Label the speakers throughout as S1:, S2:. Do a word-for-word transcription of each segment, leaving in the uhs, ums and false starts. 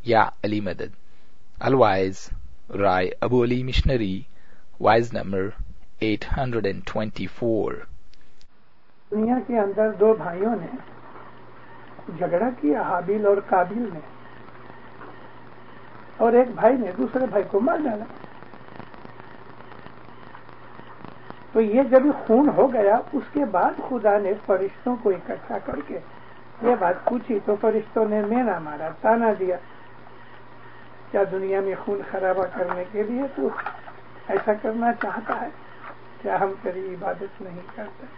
S1: Ya Ali Madad. Al-Waiz, Rai Abu Ali Missionary, Wise number eight hundred twenty-four.
S2: دنیا کے اندر دو بھائیوں نے جھگڑا کیا، حابیل اور قابیل نے، اور ایک بھائی نے دوسرے بھائی کو مار ڈالا. تو یہ جب خون ہو گیا اس کے بعد خدا نے فرشتوں کو اکٹھا کر کے یہ بات پوچھی، تو فرشتوں نے مینا مارا، تانا دیا، کیا دنیا میں خون خرابہ کرنے کے لیے تو ایسا کرنا چاہتا ہے؟ کیا ہم تیری عبادت نہیں کرتے؟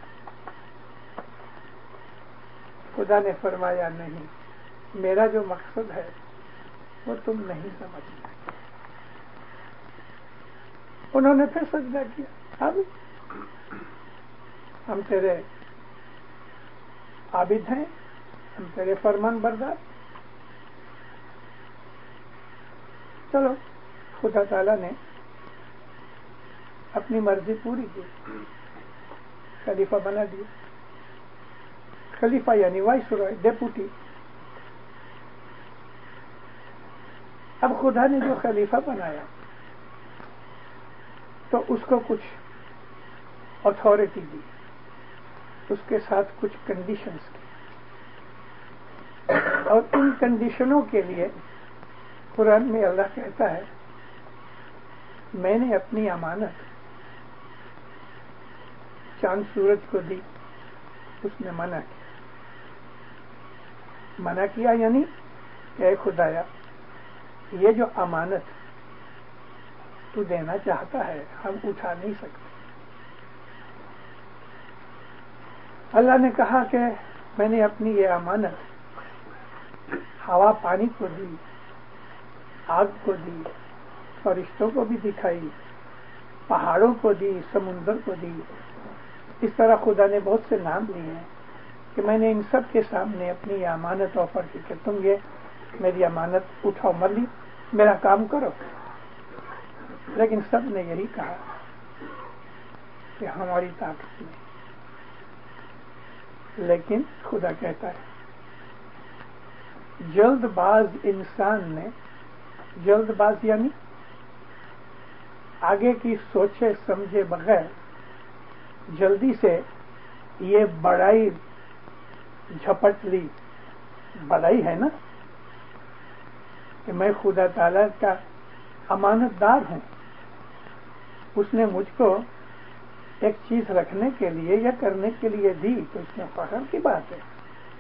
S2: خدا نے فرمایا نہیں، میرا جو مقصد ہے وہ تم نہیں سمجھتے. انہوں نے پھر سجدہ کیا. اب ہم تیرے عابد ہیں، ہم تیرے فرمان بردار. چلو، خدا تعالیٰ نے اپنی مرضی پوری کی، خلیفہ بنا دیا. خلیفہ یعنی وائس رائے، ڈیپوٹی. اب خدا نے جو خلیفہ بنایا تو اس کو کچھ اتھارٹی دی، اس کے ساتھ کچھ کنڈیشنز کی، اور ان کنڈیشنوں کے لیے قرآن میں اللہ کہتا ہے میں نے اپنی امانت چاند سورج کو دی، اس نے منع کیا. منع کیا یعنی کہ اے خدایا، یہ جو امانت تو دینا چاہتا ہے ہم اٹھا نہیں سکتے. اللہ نے کہا کہ میں نے اپنی یہ امانت ہوا پانی کو دی، آگ کو دی، فرشتوں کو بھی دکھائی، پہاڑوں کو دی، سمندر کو دی. اس طرح خدا نے بہت سے نام لیے ہیں کہ میں نے ان سب کے سامنے اپنی یہ امانت آفر کی کہ تم یہ میری امانت اٹھاؤ، ملی میرا کام کرو. لیکن سب نے یہی کہا کہ ہماری طاقت نہیں. لیکن خدا کہتا ہے جلد باز انسان نے، جلد باز یعنی آگے کی سوچے سمجھے بغیر جلدی سے یہ بڑائی جھپٹ لی. بڑائی ہے نا کہ میں خدا تعالی کا امانت دار ہوں، اس نے مجھ کو ایک چیز رکھنے کے لیے یا کرنے کے لیے دی، تو اس میں فخر کی بات ہے.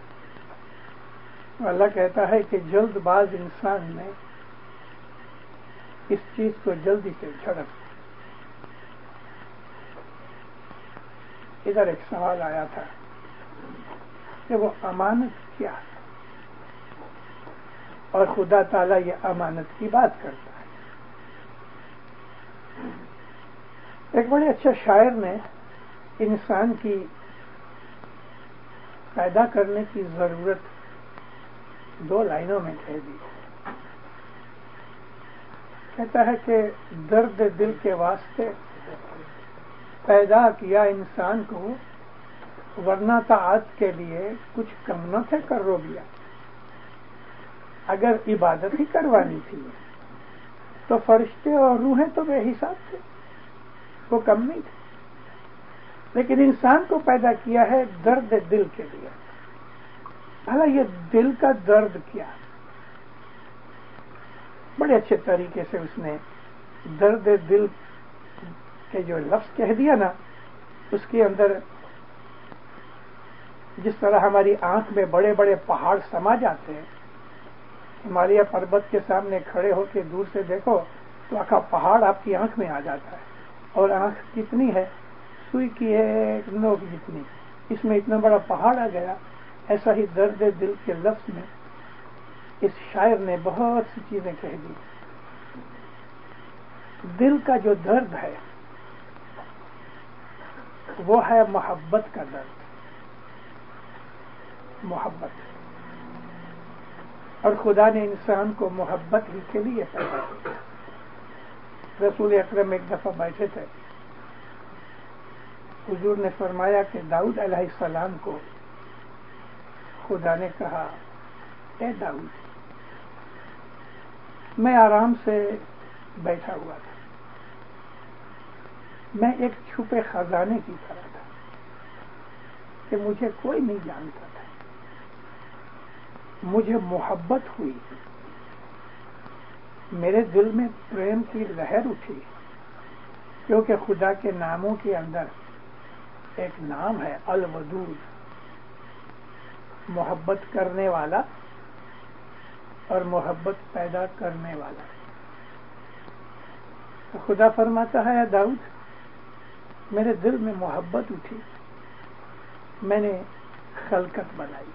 S2: اللہ کہتا ہے کہ جلد باز انسان نے اس چیز کو جلدی سے جھڑپ. ادھر ایک سوال آیا تھا کہ وہ امانت کیا ہے، اور خدا تعالیٰ یہ امانت کی بات کرتا ہے. ایک بڑے اچھے شاعر نے انسان کی پیدا کرنے کی ضرورت دو لائنوں میں کہہ دی. کہتا ہے کہ درد دل کے واسطے پیدا کیا انسان کو، ورنہ طاعت کے لیے کچھ کم نہ تھے کر رو گیا. اگر عبادت ہی کروانی تھی تو فرشتے اور روحیں تو بے حساب تھے، وہ کم نہیں تھے. لیکن انسان کو پیدا کیا ہے درد دل کے لیے. بھلا یہ دل کا درد کیا؟ بڑے اچھے طریقے سے اس نے درد دل کے جو لفظ کہہ دیا نا، اس کے اندر جس طرح ہماری آنکھ میں بڑے بڑے پہاڑ سما جاتے ہیں، ہمالیہ پربت کے سامنے کھڑے ہو کے دور سے دیکھو تو آخا پہاڑ آپ کی آنکھ میں آ جاتا ہے. اور آنکھ کتنی ہے؟ سوئی کی ہے نوک جتنی، اس میں اتنا بڑا پہاڑ آ گیا. ایسا ہی درد دل کے لفظ میں اس شاعر نے بہت سی چیزیں کہہ دی. دل کا جو درد ہے وہ ہے محبت کا درد. محبت، اور خدا نے انسان کو محبت ہی کے لیے پیدا کیا. رسول اکرم ایک دفعہ بیٹھے تھے، حضور نے فرمایا کہ داؤد علیہ السلام کو خدا نے کہا اے داؤد میں آرام سے بیٹھا ہوا تھا. میں ایک چھپے خزانے کی طرح تھا کہ مجھے کوئی نہیں جانتا تھا. مجھے محبت ہوئی، میرے دل میں پریم کی لہر اٹھی، کیونکہ خدا کے ناموں کے اندر ایک نام ہے الودود، محبت کرنے والا اور محبت پیدا کرنے والا. تو خدا فرماتا ہے داؤد، میرے دل میں محبت اٹھی، میں نے خلقت بنائی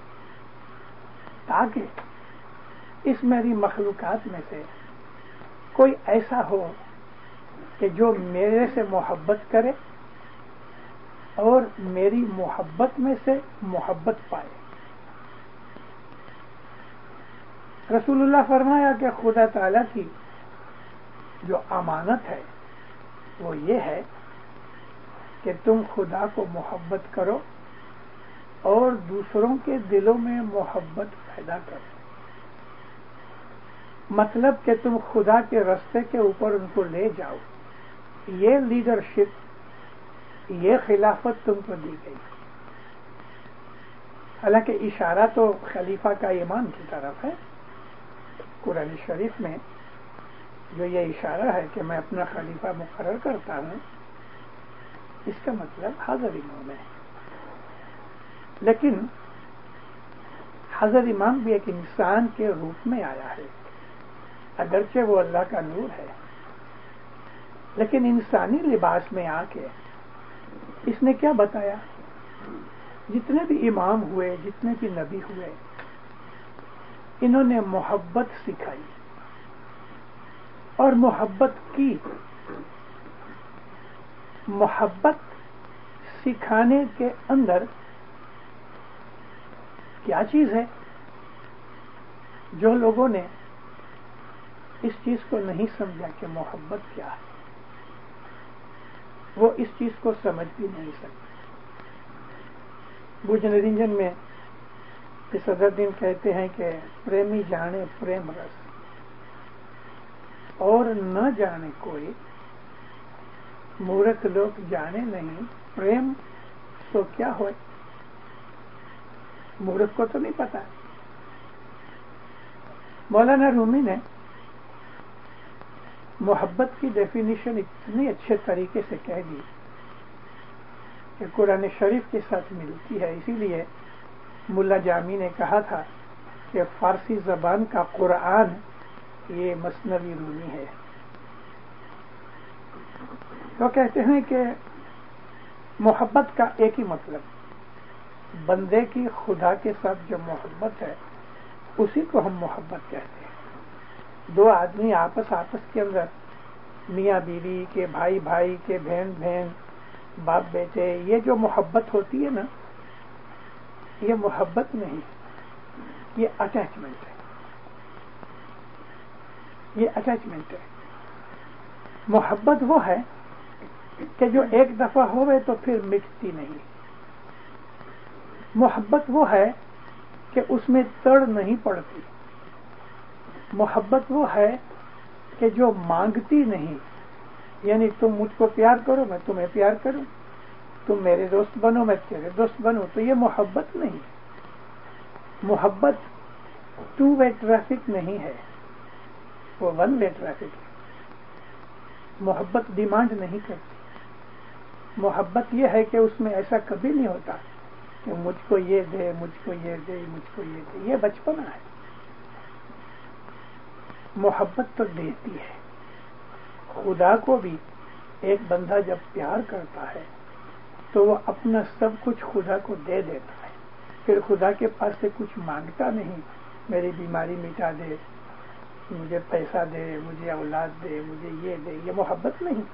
S2: تاکہ اس میری مخلوقات میں سے کوئی ایسا ہو کہ جو میرے سے محبت کرے اور میری محبت میں سے محبت پائے. رسول اللہ فرمایا کہ خدا تعالی کی جو امانت ہے وہ یہ ہے کہ تم خدا کو محبت کرو اور دوسروں کے دلوں میں محبت پیدا کرو. مطلب کہ تم خدا کے راستے کے اوپر ان کو لے جاؤ. یہ لیڈرشپ، یہ خلافت تم کو دی گئی. حالانکہ اشارہ تو خلیفہ کا ایمان کی طرف ہے. قرآن شریف میں جو یہ اشارہ ہے کہ میں اپنا خلیفہ مقرر کرتا ہوں، اس کا مطلب حضرت امام ہے. لیکن حضرت امام بھی ایک انسان کے روپ میں آیا ہے، اگرچہ وہ اللہ کا نور ہے، لیکن انسانی لباس میں آ کے اس نے کیا بتایا؟ جتنے بھی امام ہوئے، جتنے بھی نبی ہوئے، انہوں نے محبت سکھائی اور محبت کی. محبت سکھانے کے اندر کیا چیز ہے؟ جو لوگوں نے اس چیز کو نہیں سمجھا کہ محبت کیا ہے، وہ اس چیز کو سمجھ بھی نہیں سکتے. بھوج نرنجن میں صدر دن کہتے ہیں کہ پریمی جانے پریم رس اور نہ جانے کوئی، مورکھ لوگ جانے نہیں پریم تو کیا ہوئے. مورکھ کو تو نہیں پتا. مولانا رومی نے محبت کی ڈیفینیشن اتنی اچھے طریقے سے کہہ دی کہ قرآن شریف کے ساتھ ملتی ہے. اسی لیے ملا جامی نے کہا تھا کہ فارسی زبان کا قرآن یہ مثنوی رومی ہے. تو کہتے ہیں کہ محبت کا ایک ہی مطلب، بندے کی خدا کے ساتھ جو محبت ہے اسی کو ہم محبت کہتے ہیں. دو آدمی آپس آپس کے اندر، میاں بیوی کے، بھائی بھائی کے، بہن بہن، باپ بیٹے، یہ جو محبت ہوتی ہے نا، یہ محبت نہیں، یہ اٹیچمنٹ ہے. یہ اٹیچمنٹ ہے. محبت وہ ہے کہ جو ایک دفعہ ہوئے تو پھر مٹتی نہیں. محبت وہ ہے کہ اس میں تڑ نہیں پڑتی. محبت وہ ہے کہ جو مانگتی نہیں، یعنی تم مجھ کو پیار کرو میں تمہیں پیار کروں، تم میرے دوست بنو میں تیرے دوست بنوں. تو یہ محبت نہیں. محبت ٹو وے ٹریفک نہیں ہے، وہ ون وے ٹریفک ہے. محبت ڈیمانڈ نہیں کرتی. محبت یہ ہے کہ اس میں ایسا کبھی نہیں ہوتا کہ مجھ کو یہ دے، مجھ کو یہ دے، مجھ کو یہ دے. یہ بچپنا ہے. محبت تو دیتی ہے. خدا کو بھی ایک بندہ جب پیار کرتا ہے تو وہ اپنا سب کچھ خدا کو دے دیتا ہے. پھر خدا کے پاس سے کچھ مانگتا نہیں، میری بیماری مٹا دے، مجھے پیسہ دے، مجھے اولاد دے، مجھے یہ دے. یہ محبت نہیں.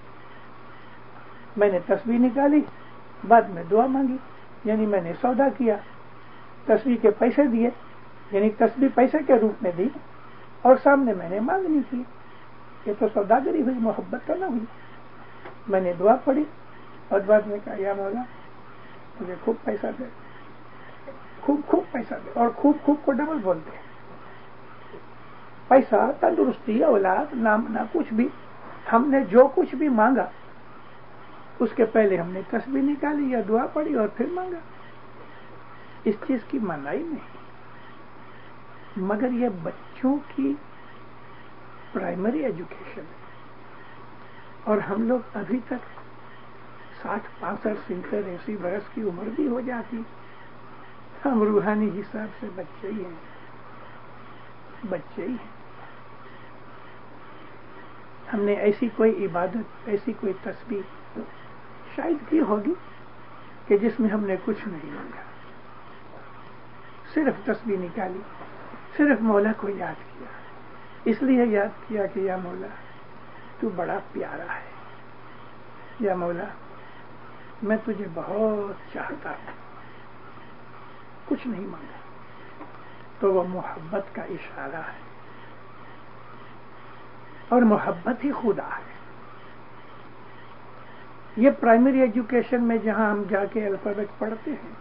S2: میں نے تسبیح نکالی، بعد میں دعا مانگی، یعنی میں نے سودا کیا. تسبیح کے پیسے دیے، یعنی تسبیح پیسے کے روپ میں دی اور سامنے میں نے مانگنی کی. یہ تو سوداگری ہوئی، محبت تو نہ ہوئی. میں نے دعا پڑھی اور بعد میں کہا یا مولا مجھے خوب پیسہ دے، خوب خوب پیسہ دے. اور خوب خوب کو ڈبل بولتے ہیں. پیسہ، تندرستی، اولاد، نام نہ کچھ بھی، ہم نے جو کچھ بھی مانگا اس کے پہلے ہم نے تسبیح نکالی یا دعا پڑھی اور پھر مانگا. اس چیز کی منائی نہیں، مگر یہ بچوں کی پرائمری ایجوکیشن ہے. اور ہم لوگ ابھی تک ساٹھ پانسٹھ ستر ایسی برس کی عمر بھی ہو جاتی، ہم روحانی حساب سے بچے ہی ہیں، بچے ہی ہیں. ہم نے ایسی کوئی عبادت، ایسی کوئی تسبیح شاید کی ہوگی کہ جس میں ہم نے کچھ نہیں مانگا، صرف تسبیح نکالی، صرف مولا کو یاد کیا. اس لیے یاد کیا کہ یا مولا تو بڑا پیارا ہے، یا مولا میں تجھے بہت چاہتا ہوں. کچھ نہیں مانگا، تو وہ محبت کا اشارہ ہے، اور محبت ہی خدا ہے. یہ پرائمری ایجوکیشن میں جہاں ہم جا کے الفابیٹ پڑھتے ہیں،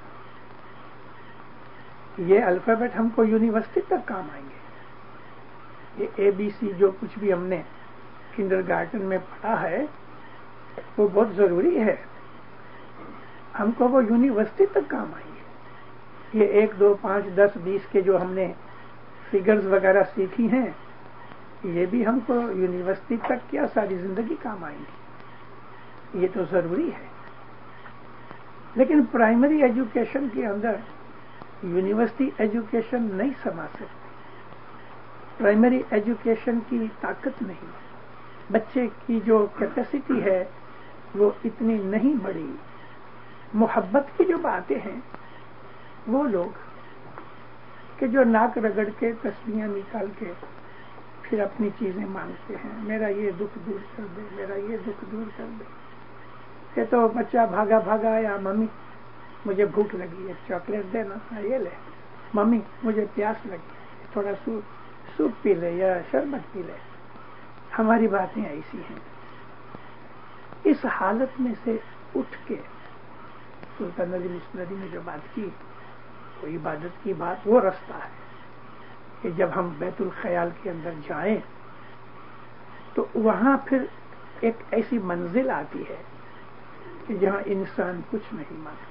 S2: یہ الفابیٹ ہم کو یونیورسٹی تک کام آئیں گے. یہ اے بی سی جو کچھ بھی ہم نے کنڈر گارٹن میں پڑھا ہے وہ بہت ضروری ہے، ہم کو وہ یونیورسٹی تک کام آئیں گے. یہ ایک دو پانچ دس بیس کے جو ہم نے فگرز وغیرہ سیکھی ہیں، یہ بھی ہم کو یونیورسٹی تک کیا ساری زندگی کام آئیں گی. یہ تو ضروری ہے. لیکن پرائمری ایجوکیشن کے اندر یونیورسٹی ایجوکیشن نہیں سما سکتی. پرائمری ایجوکیشن کی طاقت نہیں، بچے کی جو کیپیسٹی ہے وہ اتنی نہیں بڑی. محبت کی جو باتیں ہیں، وہ لوگ کہ جو ناک رگڑ کے تسبیحاں نکال کے پھر اپنی چیزیں مانگتے ہیں، میرا یہ دکھ دور کر دے، میرا یہ دکھ دور کر دے. کہ تو بچہ بھاگا بھاگا آیا، ممی مجھے بھوک لگی ہے، چاکلیٹ دینا، یہ لے. ممی مجھے پیاس لگی ہے، تھوڑا سوپ سوپ پی لے یا شربت پی لے. ہماری باتیں ایسی ہیں. اس حالت میں سے اٹھ کے سلطان علی مصری نے جو بات کی، وہ عبادت کی بات، وہ رستہ ہے کہ جب ہم بیت الخیال کے اندر جائیں تو وہاں پھر ایک ایسی منزل آتی ہے کہ جہاں انسان کچھ نہیں مانگتا.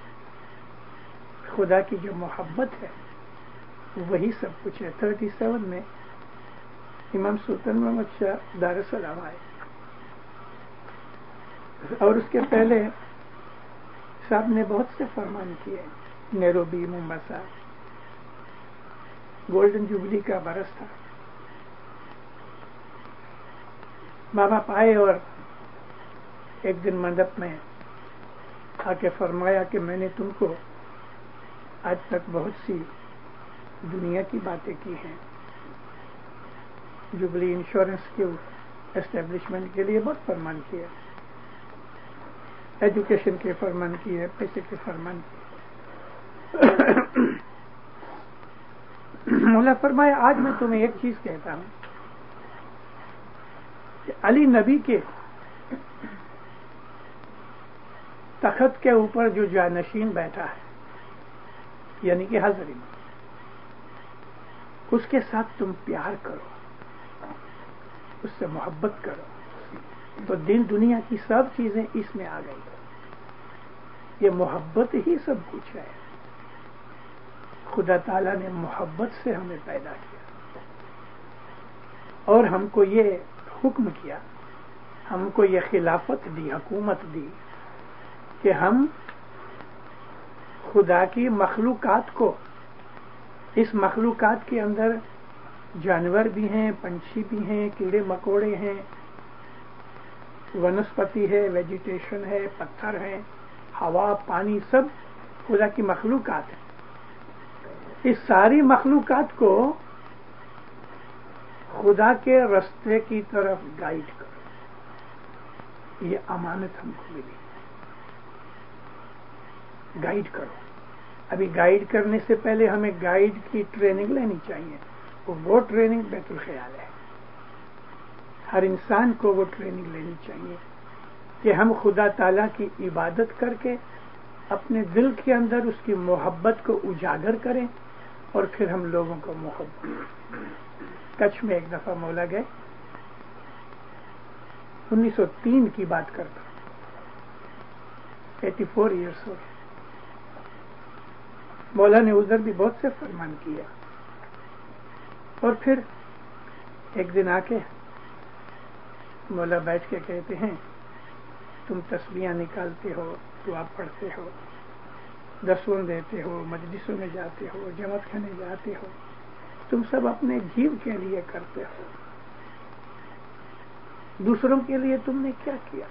S2: خدا کی جو محبت ہے وہی سب کچھ ہے. تھرٹی سیون میں امام سلطان محمد شاہ دار السلام آئے، اور اس کے پہلے صاحب نے بہت سے فرمان کیے. نیروبی، مومباسا، گولڈن جوبلی کا برس تھا. بابا پائے اور ایک دن منڈپ میں آ کے فرمایا کہ میں نے تم کو آج تک بہت سی دنیا کی باتیں کی ہیں، جوبلی انشورنس کے اسٹیبلشمنٹ کے لیے بہت فرمان کیا، ایجوکیشن کے فرمان کیے، پیسے کے فرمان کیے. مولا فرمایا آج میں تمہیں ایک چیز کہتا ہوں کہ علی نبی کے تخت کے اوپر جو جانشین بیٹھا ہے، یعنی کہ حضرت، اس کے ساتھ تم پیار کرو، اس سے محبت کرو، تو دین دنیا کی سب چیزیں اس میں آ گئی. یہ محبت ہی سب کچھ ہے. خدا تعالیٰ نے محبت سے ہمیں پیدا کیا اور ہم کو یہ حکم کیا، ہم کو یہ خلافت دی، حکومت دی کہ ہم خدا کی مخلوقات کو، اس مخلوقات کے اندر جانور بھی ہیں، پنچھی بھی ہیں، کیڑے مکوڑے ہیں، ونسپتی ہے، ویجیٹیشن ہے، پتھر ہے، ہوا، پانی، سب خدا کی مخلوقات ہیں. اس ساری مخلوقات کو خدا کے رستے کی طرف گائیڈ کرو. یہ امانت ہم کو ملی، گائیڈ کرو. ابھی گائیڈ کرنے سے پہلے ہمیں گائیڈ کی ٹریننگ لینی چاہیے. وہ ٹریننگ بیت الخیال ہے. ہر انسان کو وہ ٹریننگ لینی چاہیے کہ ہم خدا تعالیٰ کی عبادت کر کے اپنے دل کے اندر اس کی محبت کو اجاگر کریں اور پھر ہم لوگوں کو محبت. کچھ میں ایک دفعہ مولا گئے، انیس سو تین کی بات کرتا، ایٹی فور ایئرس ہو گئے۔ مولا نے ادھر بھی بہت سے فرمان کیا، اور پھر ایک دن آ کے مولا بیٹھ کے کہتے ہیں تم تسبیحاں نکالتے ہو، دعا پڑھتے ہو، دسوں دیتے ہو، مجلسوں میں جاتے ہو، جماعت کھانے جاتے ہو، تم سب اپنے جیو کے لیے کرتے ہو، دوسروں کے لیے تم نے کیا کیا؟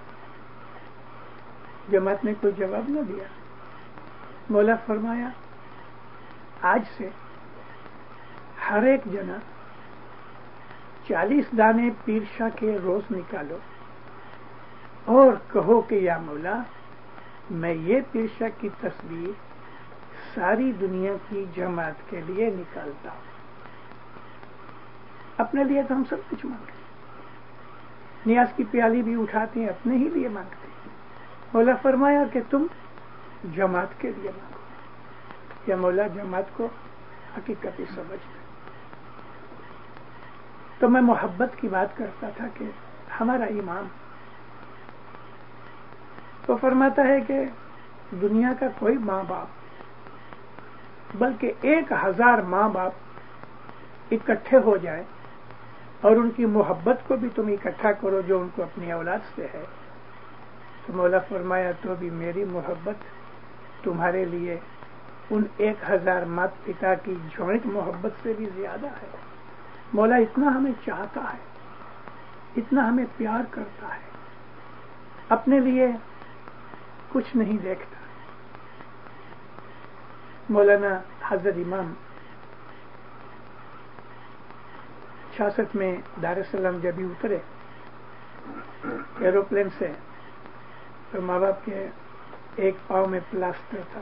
S2: جماعت نے کوئی جواب نہ دیا۔ مولا فرمایا آج سے ہر ایک جنا چالیس دانے پیر شاہ کے روز نکالو اور کہو کہ یا مولا میں یہ پیر شاہ کی تصویر ساری دنیا کی جماعت کے لیے نکالتا ہوں۔ اپنے لیے تو ہم سب کچھ مانگتے ہیں، نیاز کی پیالی بھی اٹھاتے ہیں، اپنے ہی لیے مانگتے ہیں۔ مولا فرمایا کہ تم جماعت کے لیے مانگو، یا مولا جماعت کو حقیقت سمجھتے۔ تو میں محبت کی بات کرتا تھا کہ ہمارا امام تو فرماتا ہے کہ دنیا کا کوئی ماں باپ بلکہ ایک ہزار ماں باپ اکٹھے ہو جائے اور ان کی محبت کو بھی تم اکٹھا کرو جو ان کو اپنی اولاد سے ہے، تو مولا فرمایا تو بھی میری محبت تمہارے لیے ان ایک ہزار مات پتا کی جوائنٹ محبت سے بھی زیادہ ہے۔ مولا اتنا ہمیں چاہتا ہے، اتنا ہمیں پیار کرتا ہے، اپنے لیے کچھ نہیں دیکھتا۔ مولانا حضرت امام چھیاسٹھ میں دار السلام جب بھی اترے ایروپلین سے تو ماں باپ کے ایک پاؤں میں پلاسٹر تھا۔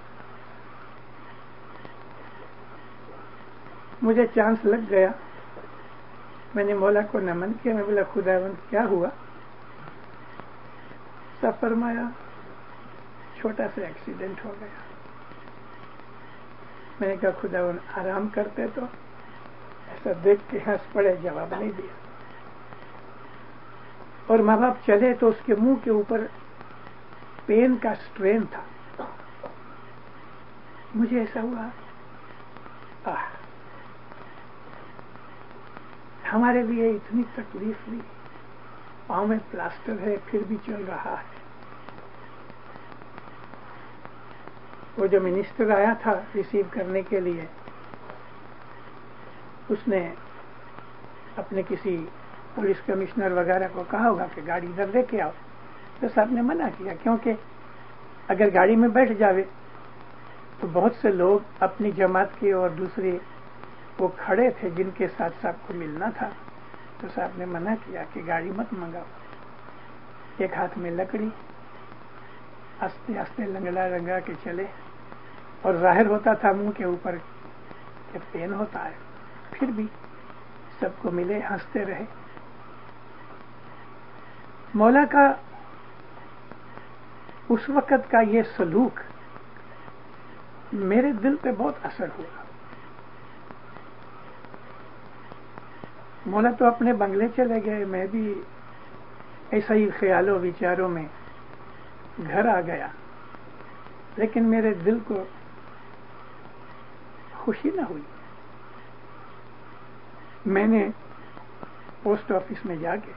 S2: مجھے چانس لگ گیا، میں نے مولا کو نمن کیا، میں بولا خداوند کیا ہوا؟ سب فرمایا چھوٹا سا ایکسیڈنٹ ہو گیا۔ میں نے کہا خداوند آرام کرتے تو ایسا دیکھ کے ہنس پڑے، جواب نہیں دیا۔ اور ماں باپ چلے تو اس کے منہ کے اوپر پین کا سٹرین تھا۔ مجھے ایسا ہوا آہ ہمارے لیے اتنی تکلیف لی، پاؤں میں پلاسٹر ہے پھر بھی چل رہا ہے۔ وہ جو منسٹر آیا تھا ریسیو کرنے کے لیے، اس نے اپنے کسی پولیس کمشنر وغیرہ کو کہا ہوگا کہ گاڑی ادھر لے کے آؤ، تو صاحب نے منع کیا، کیونکہ اگر گاڑی میں بیٹھ جاوے تو بہت سے لوگ اپنی جماعت کے اور دوسرے وہ کھڑے تھے جن کے ساتھ صاحب کو ملنا تھا، تو صاحب نے منع کیا کہ گاڑی مت منگاؤ۔ ایک ہاتھ میں لکڑی، آستے آستے لنگڑا رنگا کے چلے، اور ظاہر ہوتا تھا منہ کے اوپر کہ پین ہوتا ہے، پھر بھی سب کو ملے، ہنستے رہے۔ مولا کا اس وقت کا یہ سلوک میرے دل پہ بہت اثر ہوا۔ مولا تو اپنے بنگلے چلے گئے، میں بھی ایسا ہی خیالوں وچاروں میں گھر آ گیا، لیکن میرے دل کو خوشی نہ ہوئی۔ میں نے پوسٹ آفس میں جا کے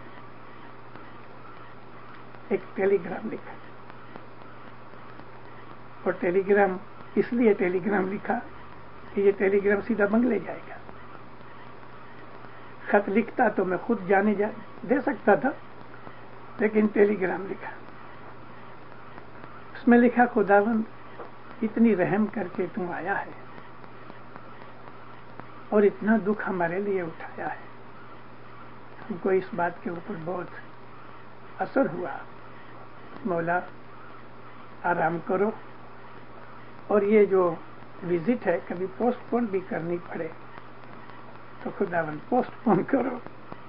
S2: ایک ٹیلی گرام لکھا، اور ٹیلی گرام اس لیے ٹیلی گرام لکھا کہ یہ ٹیلی گرام سیدھا بنگلے جائے گا۔ خط لکھتا تو میں خود جانے جا دے سکتا تھا، لیکن ٹیلی گرام لکھا۔ اس میں لکھا خداوند اتنی رحم کر کے تم آیا ہے اور اتنا دکھ ہمارے لیے اٹھایا ہے، ہم کو اس بات کے اوپر بہت اثر ہوا۔ مولا آرام کرو، اور یہ جو وزٹ ہے کبھی پوسٹ پون بھی کرنی پڑے تو خداوند پوسٹ پون کرو۔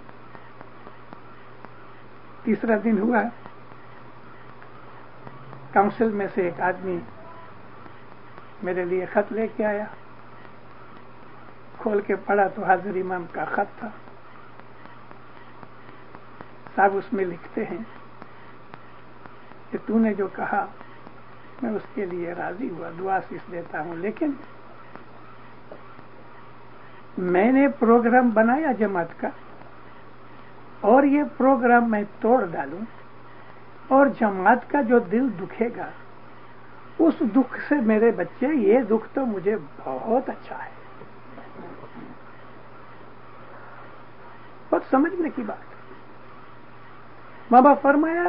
S2: تیسرا دن ہوا، کاؤنسل میں سے ایک آدمی میرے لیے خط لے کے آیا، کھول کے پڑھا تو حاضر امام کا خط تھا. صاحب اس میں لکھتے ہیں کہ تو نے جو کہا میں اس کے لیے راضی ہوا, دعا سیس دیتا ہوں, لیکن میں نے پروگرام بنایا جماعت کا اور یہ پروگرام میں توڑ ڈالوں اور جماعت کا جو دل دکھے گا اس دکھ سے میرے بچے, یہ دکھ تو مجھے بہت اچھا ہے. بہت سمجھنے کی بات. ماں باپ فرمایا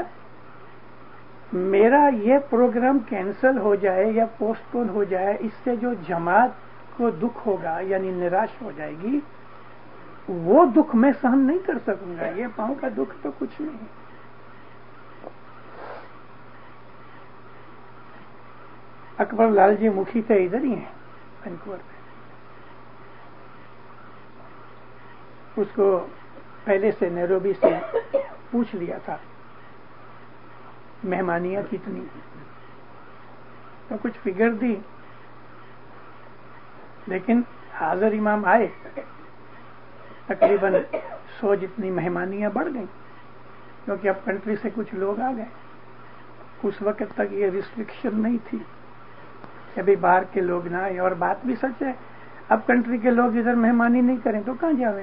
S2: میرا یہ پروگرام کینسل ہو جائے یا پوسٹ پون ہو جائے, اس سے جو جماعت کو دکھ ہوگا یعنی نراش ہو جائے گی, وہ دکھ میں سہن نہیں کر سکوں گا. یہ پاؤں کا دکھ تو کچھ نہیں. اکبر لال جی مکھی تھے, ادھر ہی ہیں وینکوور میں. اس کو پہلے سے نیروبی سے پوچھ لیا تھا مہمانیاں کتنی, تو کچھ فگر دی, لیکن حاضر امام آئے تقریباً سو جتنی مہمانیاں بڑھ گئیں, کیونکہ اب کنٹری سے کچھ لوگ آ گئے. اس وقت تک یہ ریسٹرکشن نہیں تھی کہ ابھی باہر کے لوگ نہ آئے. اور بات بھی سچ ہے, اب کنٹری کے لوگ ادھر مہمانی نہیں کریں تو کہاں جاویں.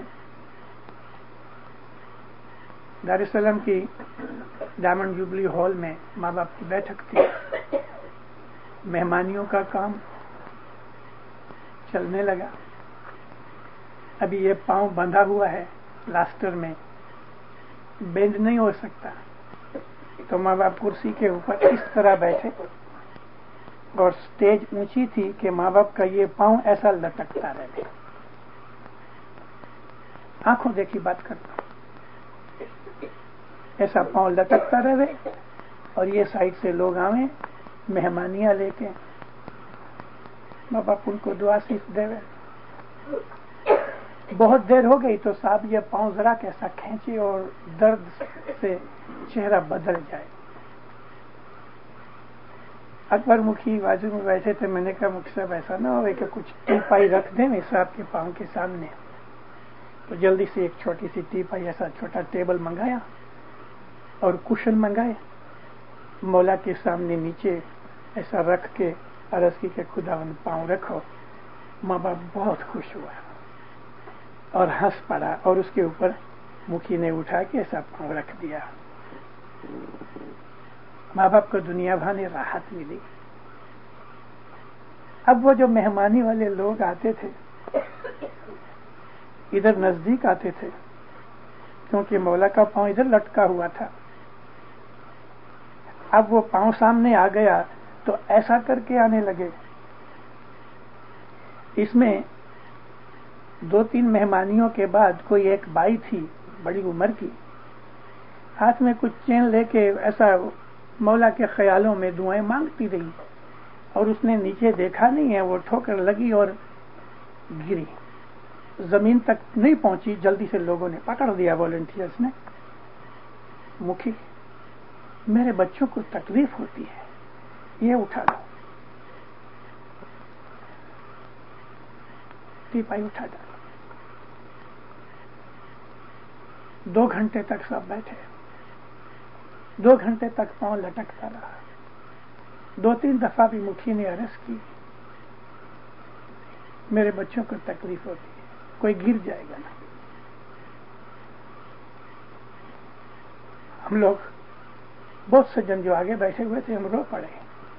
S2: دار السلام کی ڈائمنڈ جوبلی ہال میں ماں باپ کی بیٹھک تھی. مہمانیوں کا کام چلنے لگا. ابھی یہ پاؤں بندھا ہوا ہے پلاسٹر میں, بینڈ نہیں ہو سکتا, تو ماں باپ کرسی کے اوپر اس طرح بیٹھے اور سٹیج اونچی تھی کہ ماں باپ کا یہ پاؤں ایسا لٹکتا رہے. آنکھوں دیکھی بات کرتا ہوں, ایسا پاؤں لٹکتا رہے اور یہ سائڈ سے لوگ آویں مہمانیاں لے کے, ماں باپ ان کو دعا سیکھ دے. بہت دیر ہو گئی تو صاحب یہ پاؤں ذرا کیسا کھینچے اور درد سے چہرہ بدل جائے. اکبر مکھی بازو میں بیٹھے تھے. میں نے کہا مکھی صاحب ایسا نہ ہو کہ کچھ ٹی پائی رکھ دیں صاحب کے پاؤں کے سامنے. تو جلدی سے ایک چھوٹی سی ٹی پائی, ایسا چھوٹا ٹیبل منگایا اور کشن منگائے, مولا کے سامنے نیچے ایسا رکھ کے عرض کی کہ خداوند پاؤں رکھو. ماں باپ بہت خوش ہوا اور ہنس پڑا, اور اس کے اوپر مکھی نے اٹھا کے ایسا پاؤں رکھ دیا. ماں باپ کو دنیا بھر میں راحت ملی. اب وہ جو مہمانی والے لوگ آتے تھے ادھر نزدیک آتے تھے, کیونکہ مولا کا پاؤں ادھر لٹکا ہوا تھا. اب وہ پاؤں سامنے آ گیا تو ایسا کر کے آنے لگے. اس میں دو تین مہمانیوں کے بعد کوئی ایک بائی تھی بڑی عمر کی, ہاتھ میں کچھ چین لے کے ایسا مولا کے خیالوں میں دعائیں مانگتی رہی, اور اس نے نیچے دیکھا نہیں ہے, وہ ٹھوکر لگی اور گری, زمین تک نہیں پہنچی. جلدی سے لوگوں نے پکڑ دیا, والنٹیئرز نے. مکھی میرے بچوں کو تکلیف ہوتی ہے, یہ اٹھا لو. ٹیپائی اٹھا ڈالا. دو گھنٹے تک سب بیٹھے, دو گھنٹے تک پاؤں لٹکتا رہا. دو تین دفعہ بھی مکھی نے عرض کی میرے بچوں کو تکلیف ہوتی ہے, کوئی گر جائے گا نا. ہم لوگ بہت سجن جو آگے بیٹھے ہوئے تھے, ہم رو پڑے.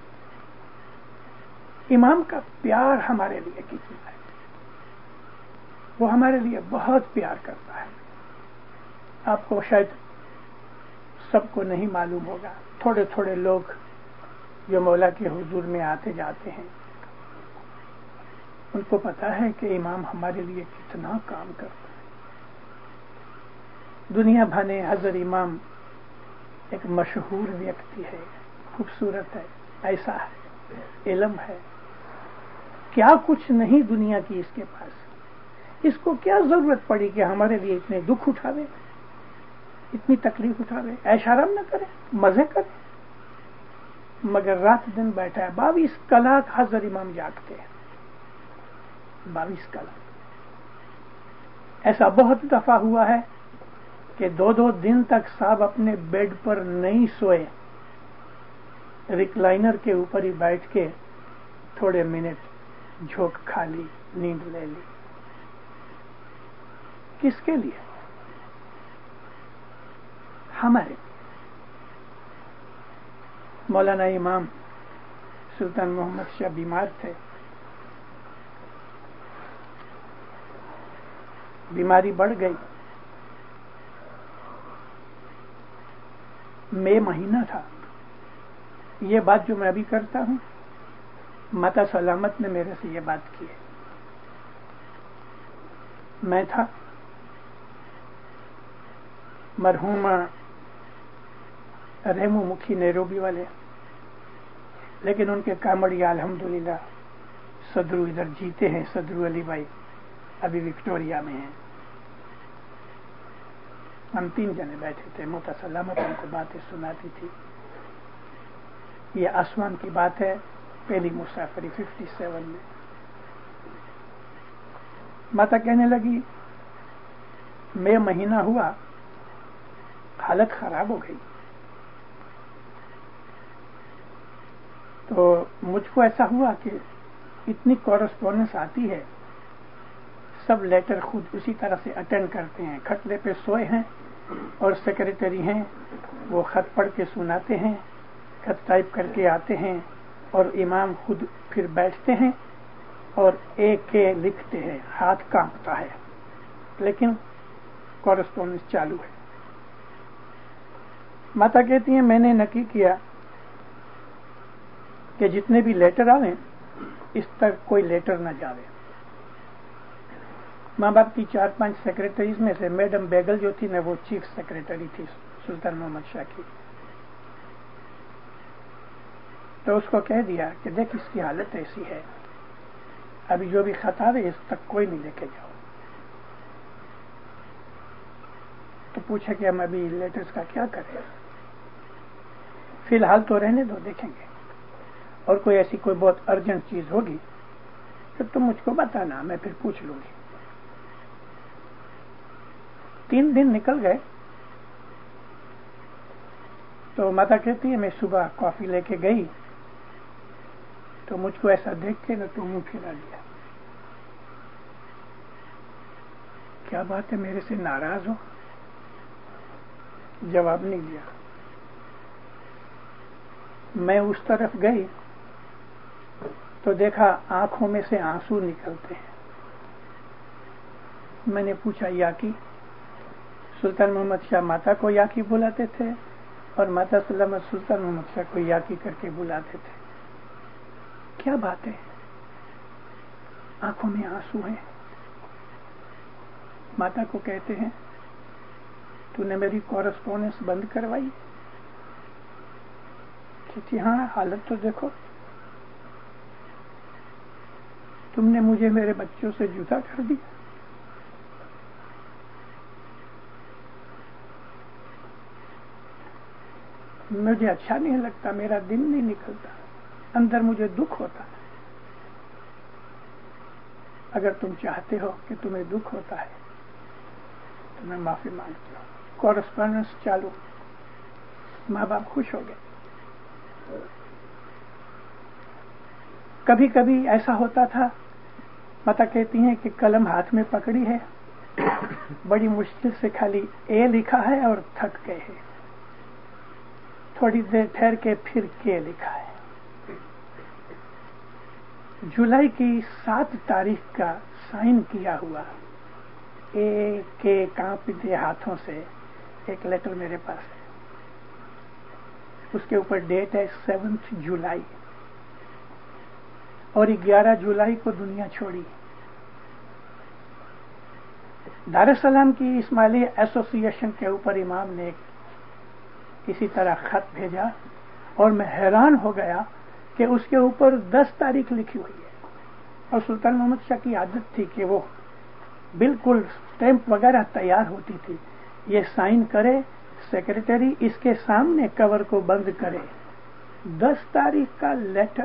S2: امام کا پیار ہمارے لیے کتنا ہے, وہ ہمارے لیے بہت پیار کرتا ہے. آپ کو شاید سب کو نہیں معلوم ہوگا, تھوڑے تھوڑے لوگ جو مولا کے حضور میں آتے جاتے ہیں ان کو پتا ہے کہ امام ہمارے لیے کتنا کام کرتا ہے. دنیا بھانے حضرت امام ایک مشہور ویکتی ہے, خوبصورت ہے, ایسا ہے, علم ہے, کیا کچھ نہیں دنیا کی اس کے پاس. اس کو کیا ضرورت پڑی کہ ہمارے لیے اتنے دکھ اٹھاوے, اتنی تکلیف اٹھاوے, عیش آرام نہ کرے, مزے کرے. مگر رات دن بیٹھا ہے. باویس کلاک حضرت امام جاگتے ہیں, باویس کلاک. ایسا بہت دفعہ ہوا ہے کہ دو دو دن تک صاحب اپنے بیڈ پر نہیں سوئے، ریکلائنر کے اوپر ہی بیٹھ کے تھوڑے منٹ جھونک کھا لی، نیند لے لی۔ کس کے لیے؟ ہمارے مولانا امام سلطان محمد شاہ بیمار تھے، بیماری بڑھ گئی، مئی مہینہ تھا۔ یہ بات جو میں ابھی کرتا ہوں ماتا سلامت نے میرے سے یہ بات کی ہے۔ میں تھا، مرحوم ریمو مکھی نیروبی والے، لیکن ان کے کامڑیا الحمدللہ صدرو ادھر جیتے ہیں، صدرو علی بھائی ابھی وکٹوریا میں ہیں۔ ہم تین جنے بیٹھے تھے، موتا سلامت ان کو باتیں سناتی تھی۔ یہ آسمان کی بات ہے، پہلی مسافری ففٹی سیون میں۔ ماتا کہنے لگی میں مہینہ ہوا، حالت خراب ہو گئی، تو مجھ کو ایسا ہوا کہ اتنی کورسپونڈنس آتی ہے، سب لیٹر خود اسی طرح سے اٹینڈ کرتے ہیں، کھٹلے پہ سوئے ہیں اور سیکریٹری ہیں وہ خط پڑھ کے سناتے ہیں، خط ٹائپ کر کے آتے ہیں، اور امام خود پھر بیٹھتے ہیں اور ایک کے لکھتے ہیں، ہاتھ کانپتا ہے لیکن کورسپونڈنس چالو ہے۔ ماتا کہتی ہیں میں نے نکی کیا کہ جتنے بھی لیٹر آئیں اس تک کوئی لیٹر نہ جاوے۔ ماں باپ کی چار پانچ سیکریٹریز میں سے میڈم بیگل جو تھی نا، وہ چیف سیکریٹری تھی سلطان محمد شاہ کی، تو اس کو کہہ دیا کہ دیکھ اس کی حالت ایسی ہے، ابھی جو بھی خط آ رہے اس تک کوئی نہیں لے کے جاؤ۔ تو پوچھا کہ ہم ابھی لیٹرز کا کیا کریں؟ فی الحال تو رہنے دو، دیکھیں گے، اور کوئی ایسی کوئی بہت ارجنٹ چیز ہوگی تو تم مجھ کو بتانا، میں پھر پوچھ لوں گی۔ تین دن نکل گئے تو ماتا کہتی ہے میں صبح کافی لے کے گئی تو مجھ کو ایسا دیکھ کے نہ تو منہ پھیرا لیا۔ کیا بات ہے، میرے سے ناراض ہو؟ جواب نہیں دیا۔ میں اس طرف گئی تو دیکھا آنکھوں میں سے آنسو نکلتے ہیں۔ میں نے پوچھا یا کی؟ سلطان محمد شاہ ماتا کو یا کی بلاتے تھے اور ماتا سلامت سلطان محمد شاہ کو یا کی کر کے بلاتے تھے۔ کیا بات ہے؟ آنکھوں میں آنسو ہیں۔ ماتا کو کہتے ہیں تو نے میری کورسپونڈنس بند کروائی؟ کہتی ہاں، حالت تو دیکھو، تم نے مجھے میرے بچوں سے جدا کر دیا۔ مجھے اچھا نہیں لگتا، میرا دن نہیں نکلتا، اندر مجھے دکھ ہوتا ہے۔ اگر تم چاہتے ہو کہ تمہیں دکھ ہوتا ہے تو میں معافی مانگتی ہوں۔ کورسپونڈنس چالو، ماں باپ خوش ہو گئے۔ کبھی کبھی ایسا ہوتا تھا، ماتا کہتی ہیں کہ قلم ہاتھ میں پکڑی ہے، بڑی مشکل سے خالی اے لکھا ہے اور تھک گئے ہیں، تھوڑی دیر ٹھہر کے پھر کے لکھا ہے۔ جولائی کی سات تاریخ کا سائن کیا ہوا اے کے کانپتے ہاتھوں سے ایک لیٹر میرے پاس ہے، اس کے اوپر ڈیٹ ہے سیونتھ جولائی، اور گیارہ جولائی کو دنیا چھوڑی۔ دار السلام کی اسماعیلی ایسوسی ایشن کے اوپر امام نے کسی طرح خط بھیجا اور میں حیران ہو گیا کہ اس کے اوپر دس تاریخ لکھی ہوئی ہے، اور سلطان محمد شاہ کی عادت تھی کہ وہ بالکل اسٹیمپ وغیرہ تیار ہوتی تھی، یہ سائن کرے سیکریٹری، اس کے سامنے کور کو بند کرے۔ دس تاریخ کا لیٹر،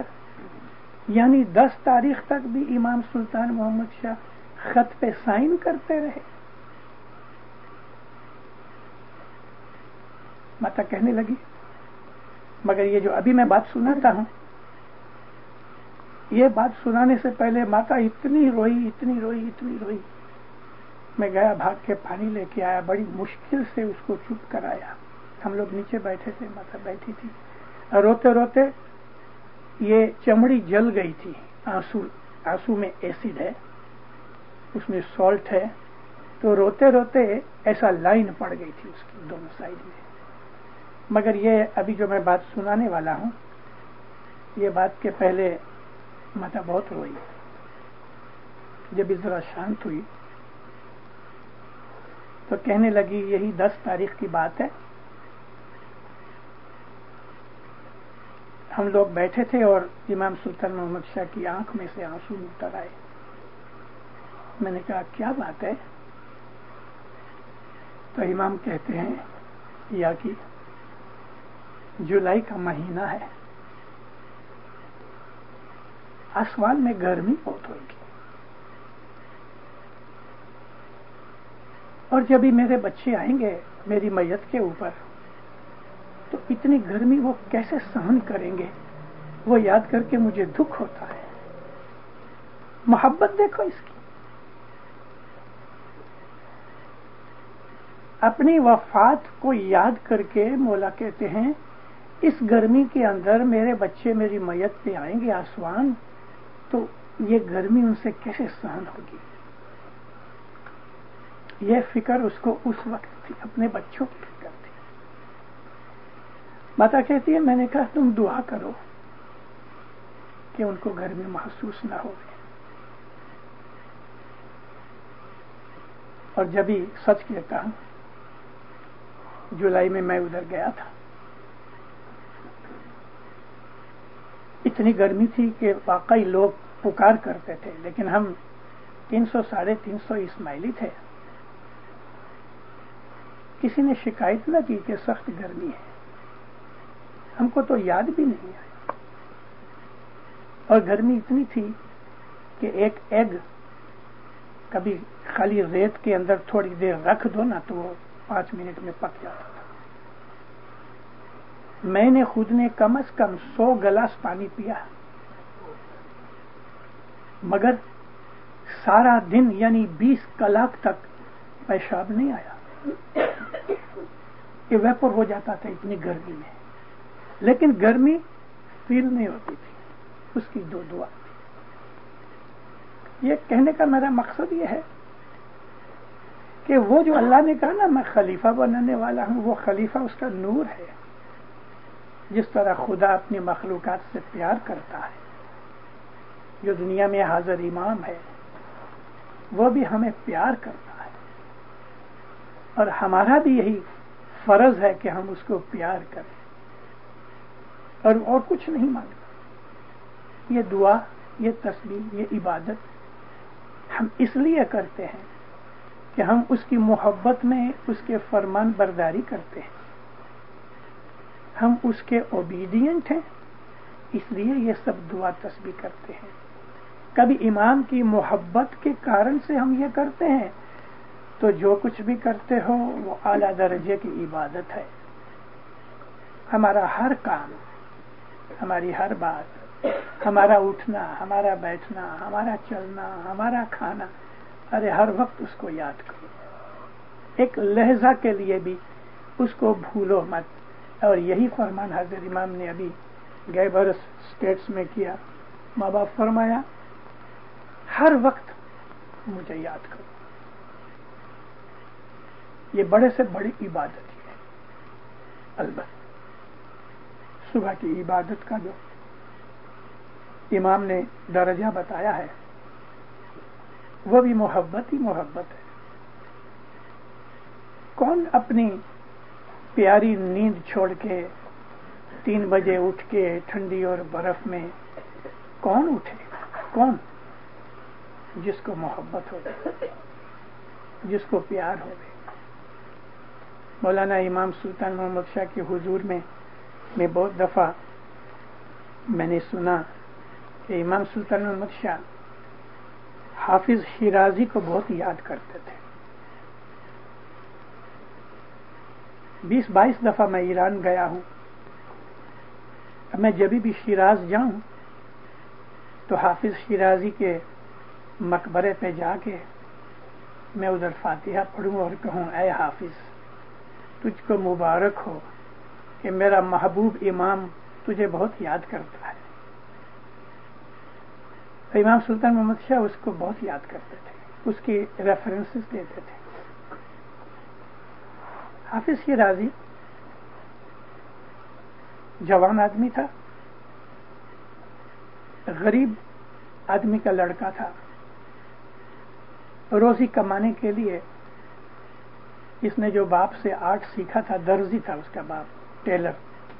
S2: یعنی دس تاریخ تک بھی امام سلطان محمد شاہ خط پہ سائن کرتے رہے۔ माता कहने लगी, मगर ये जो अभी मैं बात सुनाता हूँ, ये बात सुनाने से पहले माता इतनी रोई, इतनी रोई, इतनी रोई। मैं गया, भाग के पानी लेके आया, बड़ी मुश्किल से उसको चुप कराया। हम लोग नीचे बैठे थे, माता बैठी थी, रोते रोते ये चमड़ी जल गई थी। आंसू आंसू में एसिड है, उसमें सॉल्ट है, तो रोते रोते ऐसा लाइन पड़ गई थी उसकी दोनों साइड में। मगर ये अभी जो मैं बात सुनाने वाला हूँ, ये बात के पहले माता बहुत रोई। जब इस जरा शांत हुई तो कहने लगी, यही दस तारीख की बात है, हम लोग बैठे थे और इमाम सुल्तान मोहम्मद शाह की आंख में से आंसू उतर आए। मैंने कहा क्या बात है? तो इमाम कहते हैं, या कि जुलाई का महीना है, आसमान में गर्मी बहुत होगी, और जब भी मेरे बच्चे आएंगे मेरी मैयत के ऊपर, तो इतनी गर्मी वो कैसे सहन करेंगे, वो याद करके मुझे दुख होता है। मोहब्बत देखो इसकी, अपनी वफात को याद करके मौला कहते हैं, इस गर्मी के अंदर मेरे बच्चे मेरी मैयत पे आएंगे आसमान, तो ये गर्मी उनसे कैसे सहन होगी। ये फिक्र उसको उस वक्त थी, अपने बच्चों की फिक्र थी। माता कहती है, मैंने कहा तुम दुआ करो कि उनको गर्मी महसूस ना हो। और जब भी सच कहता हूं, जुलाई में मैं उधर गया था, इतनी गर्मी थी कि वाकई लोग पुकार करते थे, लेकिन हम तीन सौ साढ़े तीन सौ इस्माइली थे, किसी ने शिकायत न की कि सख्त गर्मी है, हमको तो याद भी नहीं आया। और गर्मी इतनी थी कि एक एग कभी खाली रेत के अंदर थोड़ी देर रख दो ना, तो वो पांच मिनट में पक जाता था। मैंने खुद ने कम से कम सौ गिलास पानी पिया, मगर सारा दिन यानी बीस कलाक तक पेशाब नहीं आया, इवेपोर हो जाता था इतनी गर्मी में। लेकिन गर्मी फील नहीं होती थी, उसकी दो दुआ थी। ये कहने का मेरा मकसद ये है कि वो जो अल्लाह ने कहा ना, मैं खलीफा बनाने वाला हूं, वो खलीफा उसका नूर है। जिस तरह खुदा अपनी मखलूकात से प्यार करता है, जो दुनिया में हाजिर इमाम है, वो भी हमें प्यार करता है, और हमारा भी यही फर्ज है कि हम उसको प्यार करें, और और कुछ नहीं मांगते। ये दुआ, ये तस्बीह, ये इबादत हम इसलिए करते हैं कि हम उसकी मोहब्बत में उसके फरमान बरदारी करते हैं, हम उसके ओबीडियंट हैं, इसलिए ये सब दुआ तस्बीह करते हैं। कभी इमाम की मोहब्बत के कारण से हम ये करते हैं, तो जो कुछ भी करते हो वो आला दर्जे की इबादत है। हमारा हर काम, हमारी हर बात, हमारा उठना, हमारा बैठना, हमारा चलना, हमारा खाना, अरे हर वक्त उसको याद करो, एक लहजा के लिए भी उसको भूलो मत। और यही फरमान हजरत इमाम ने अभी गए बरस स्टेट्स में किया। माँ बाप फरमाया, हर वक्त मुझे याद करो। ये बड़े से बड़ी इबादत है। अलबत्त सुबह की इबादत का जो इमाम ने दर्जा बताया है, वो भी मोहब्बत ही मोहब्बत है। कौन अपनी प्यारी नींद छोड़ के तीन बजे उठ के ठंडी और बर्फ में कौन उठे? कौन? जिसको मोहब्बत हो, जिसको प्यार हो। मौलाना इमाम सुल्तान मोहम्मद शाह के हुजूर में मैं बहुत दफा मैंने सुना कि इमाम सुल्तान मोहम्मद शाह हाफिज शिराजी को बहुत याद करते थे। बीस बाईस दफा मैं ईरान गया हूं। मैं जब भी शिराज जाऊं तो हाफिज शिराजी के मकबरे पे जाके मैं उधर फातिहा पढ़ूं और कहूं, ऐ हाफिज, तुझको मुबारक हो कि मेरा महबूब इमाम तुझे बहुत याद करता है। तो इमाम सुल्तान मोहम्मद शाह उसको बहुत याद करते थे, उसकी रेफरेंसेस देते थे। हाफिज शिराजी जवान आदमी था, गरीब आदमी का लड़का था। रोजी कमाने के लिए इसने जो बाप से आर्ट सीखा था, दर्जी था उसका बाप, टेलर,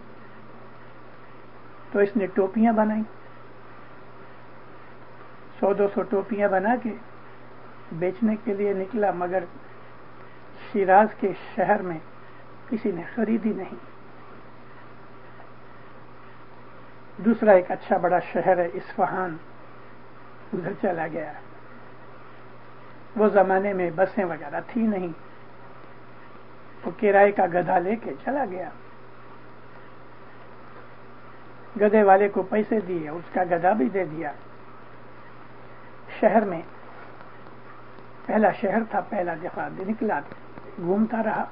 S2: तो इसने टोपियां बनाई। सौ दो सौ टोपियां बना के बेचने के लिए निकला, मगर शिराज के शहर में किसी ने खरीदी नहीं। दूसरा एक अच्छा बड़ा शहर है इस्फहान, उधर चला गया। वो जमाने में बसें वगैरह थी नहीं, वो किराए का गधा लेके चला गया। गधे वाले को पैसे दिए, उसका गधा भी दे दिया। शहर में पहला शहर था, पहला दफा निकला, घूमता रहा।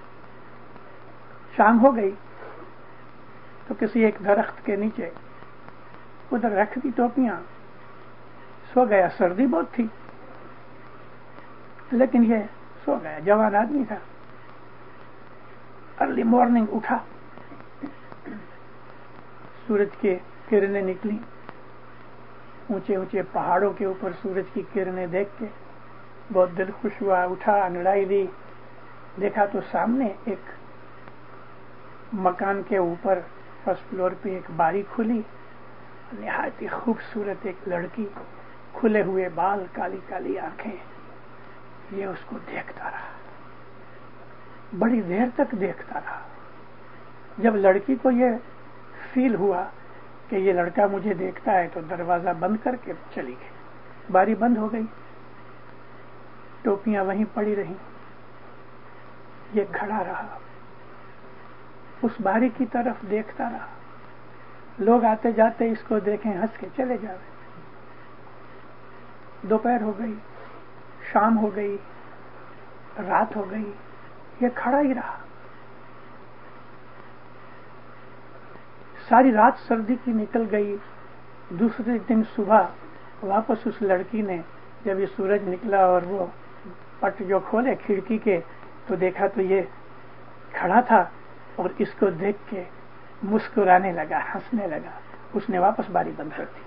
S2: शाम हो गई तो किसी एक दरख्त के नीचे उधर रख दी टोपियां, सो गया। सर्दी बहुत थी लेकिन ये सो गया, जवान आदमी था। अर्ली मॉर्निंग उठा, सूरज की किरणें निकली, ऊंचे ऊंचे पहाड़ों के ऊपर सूरज की किरणें देख के बहुत दिल खुश हुआ। उठा, अंगड़ाई दी, देखा तो सामने एक मकान के ऊपर फर्स्ट फ्लोर पे एक बारी खुली, निहायत ही खूबसूरत एक लड़की, खुले हुए बाल, काली काली आंखें। ये उसको देखता रहा, बड़ी देर तक देखता रहा। जब लड़की को ये फील हुआ कि ये लड़का मुझे देखता है तो दरवाजा बंद करके चली गई। बारी बंद हो गई, टोपियां वहीं पड़ी रहीं। ये खड़ा रहा, उस बारी की तरफ देखता रहा। लोग आते जाते इसको देखें, हंस के चले जावे। दोपहर हो गई, शाम हो गई, रात हो गई, ये खड़ा ही रहा। सारी रात सर्दी की निकल गई। दूसरे दिन सुबह वापस उस लड़की ने, जब ये सूरज निकला और वो पट जो खोले खिड़की के, तो देखा तो ये खड़ा था और इसको देख के मुस्कुराने लगा, हंसने लगा। उसने वापस बारी बंद कर दी।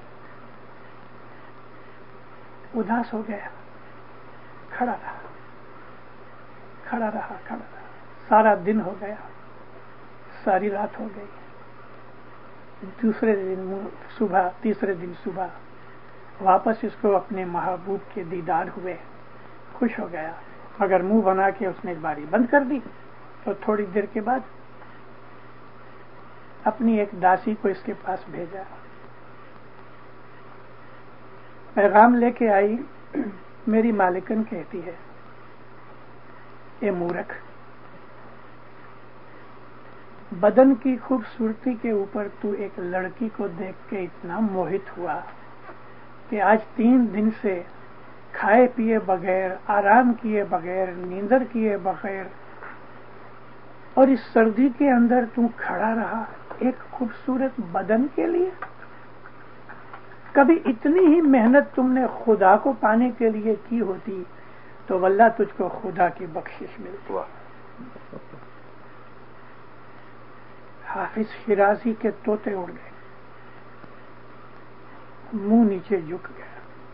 S2: उदास हो गया, खड़ा रहा, खड़ा रहा, खड़ा रहा। सारा दिन हो गया, सारी रात हो गई। दूसरे दिन सुबह, तीसरे दिन सुबह वापस इसको अपने महबूब के दीदार हुए, खुश हो गया। मगर मुंह बना के उसने बारी बंद कर दी। तो थोड़ी देर के बाद अपनी एक दासी को इसके पास भेजा, पैगाम लेके आई। मेरी मालिकन कहती है, ए मूर्ख, बदन की खूबसूरती के ऊपर तू एक लड़की को देख के इतना मोहित हुआ कि आज तीन दिन से खाए पिए बगैर, आराम किए बगैर, नींदर किए बगैर, और इस सर्दी के अंदर तू खड़ा रहा एक खूबसूरत बदन के लिए। कभी इतनी ही मेहनत तुमने खुदा को पाने के लिए की होती तो वल्लाह तुझको खुदा की बख्शिश मिलती। हाफिज शिराजी के तोते उड़ गए, मुंह नीचे झुक गया।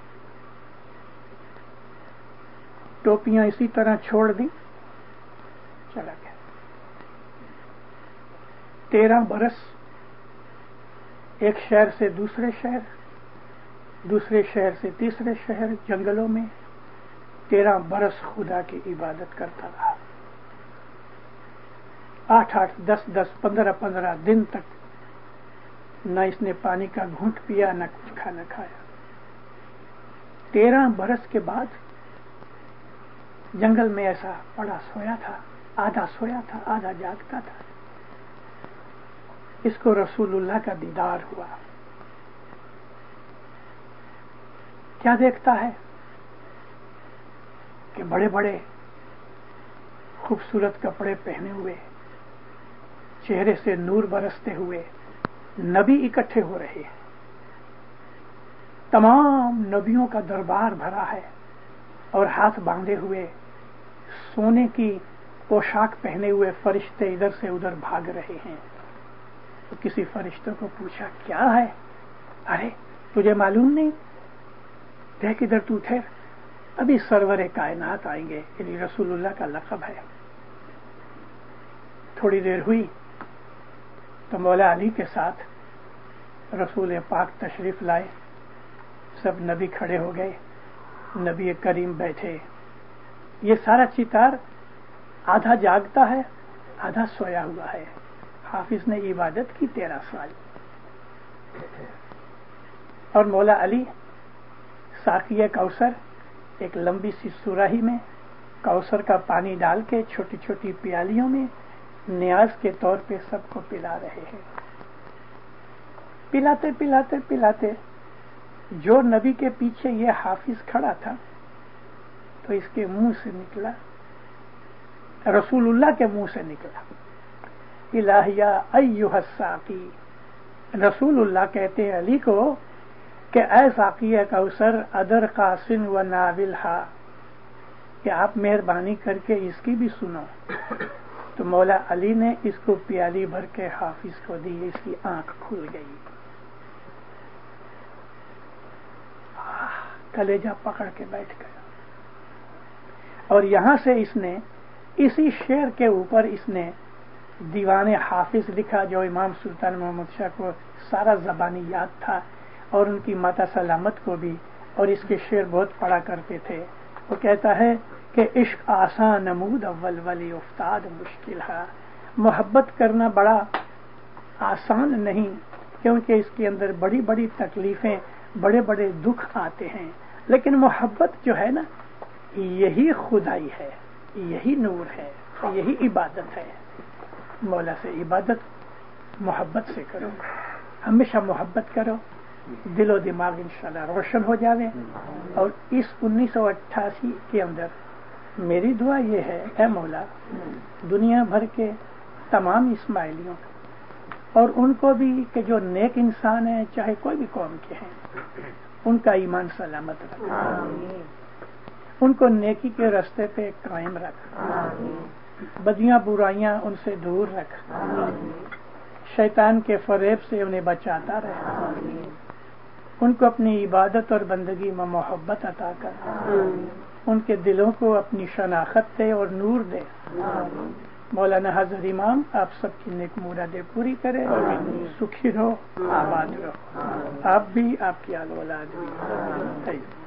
S2: टोपियां इसी तरह छोड़ दी, चला गया। तेरह बरस एक शहर से दूसरे शहर, दूसरे शहर से तीसरे शहर, जंगलों में तेरह बरस खुदा की इबादत करता रहा। आठ आठ दस दस पंद्रह पंद्रह दिन तक न इसने पानी का घूंट पिया, न कुछ खाना खाया। तेरह बरस के बाद जंगल में ऐसा पड़ा सोया था آدھا سویا تھا آدھا جاگتا تھا. اس کو رسول اللہ کا دیدار ہوا. کیا دیکھتا ہے کہ بڑے بڑے خوبصورت کپڑے پہنے ہوئے، چہرے سے نور برستے ہوئے نبی اکٹھے ہو رہے ہیں. تمام نبیوں کا دربار بھرا ہے اور ہاتھ باندھے ہوئے سونے کی پوشاک پہنے ہوئے فرشتے ادھر سے ادھر بھاگ رہے ہیں. تو کسی فرشتوں کو پوچھا کیا ہے؟ ارے تجھے معلوم نہیں؟ دیکھ ادھر تو ٹھہر، ابھی سرور کائنات آئیں گے. یعنی رسول اللہ کا لقب ہے. تھوڑی دیر ہوئی تو مولا علی کے ساتھ رسول پاک تشریف لائے. سب نبی کھڑے ہو گئے، نبی کریم بیٹھے. یہ سارا چتار آدھا جاگتا ہے آدھا سویا ہوا ہے. حافظ نے عبادت کی تیرہ سال اور مولا علی ساقیہ کوثر ایک لمبی سی سوراہی میں کوثر کا پانی ڈال کے چھوٹی چھوٹی پیالیوں میں نیاز کے طور پہ سب کو پلا رہے ہیں. پلاتے پلاتے پلاتے جو نبی کے پیچھے یہ حافظ کھڑا تھا تو اس کے منہ سے نکلا، رسول اللہ کے منہ سے نکلا، الہیہ ایھا الساقی. رسول اللہ کہتے ہیں علی کو کہ اے ساقی کوثر ادر قاسن و ناولھا، کہ آپ مہربانی کر کے اس کی بھی سنو. تو مولا علی نے اس کو پیالی بھر کے حافظ کو دی. اس کی آنکھ کھل گئی، کلیجہ پکڑ کے بیٹھ گیا. اور یہاں سے اس نے اسی شعر کے اوپر اس نے دیوان حافظ لکھا جو امام سلطان محمد شاہ کو سارا زبانی یاد تھا اور ان کی ماتا سلامت کو بھی، اور اس کے شعر بہت پڑھا کرتے تھے. وہ کہتا ہے کہ عشق آسان نمود اول ولی افتاد مشکل ہے. محبت کرنا بڑا آسان نہیں کیونکہ اس کے اندر بڑی بڑی تکلیفیں بڑے بڑے دکھ آتے ہیں، لیکن محبت جو ہے نا یہی خدائی ہے، یہی نور ہے، یہی عبادت ہے. مولا سے عبادت محبت سے کرو، ہمیشہ محبت کرو، دل و دماغ انشاءاللہ روشن ہو جاوے. اور اس انیس سو اٹھاسی کے اندر میری دعا یہ ہے اے مولا دنیا بھر کے تمام اسماعیلیوں اور ان کو بھی کہ جو نیک انسان ہیں چاہے کوئی بھی قوم کے ہیں ان کا ایمان سلامت رکھ، ان کو نیکی کے راستے پہ قائم رکھ، بدیاں برائیاں ان سے دور رکھ، شیطان کے فریب سے انہیں بچاتا رہے، ان کو اپنی عبادت اور بندگی میں محبت عطا کر، ان کے دلوں کو اپنی شناخت دے اور نور دے. مولانا حضرت امام آپ سب کی نیک مرادیں پوری کرے، سکھی رہو، آباد رہو، آپ بھی آپ کی اولاد بھی.